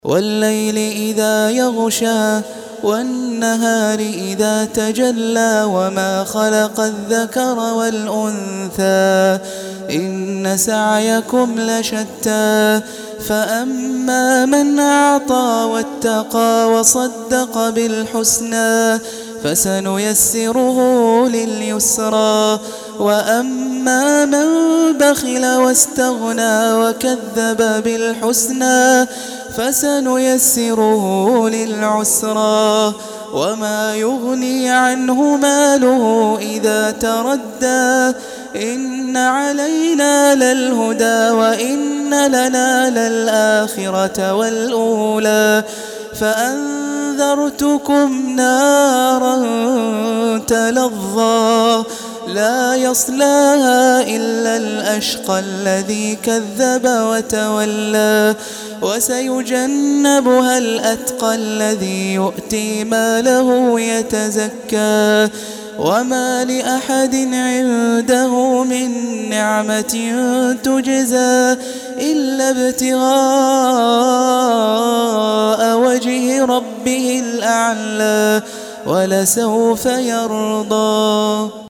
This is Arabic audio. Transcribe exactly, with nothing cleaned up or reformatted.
والليل إذا يغشى والنهار إذا تجلى وما خلق الذكر والأنثى إن سعيكم لشتى فأما من أعطى واتقى وصدق بالحسنى فسنيسره لليسرى وأما من بخل واستغنى وكذب بالحسنى فسنيسره للعسرى وما يغني عنه ماله إذا تردى إن علينا للهدى وإن لنا للآخرة والأولى فأنذرتكم نارا تلظى لا يصلاها إلا الأشقى الذي كذب وتولى وسيجنبها الأتقى الذي يؤتي ماله يتزكى وما لأحد عنده من نعمة تجزى إلا ابتغاء وجه ربه الأعلى ولسوف يرضى.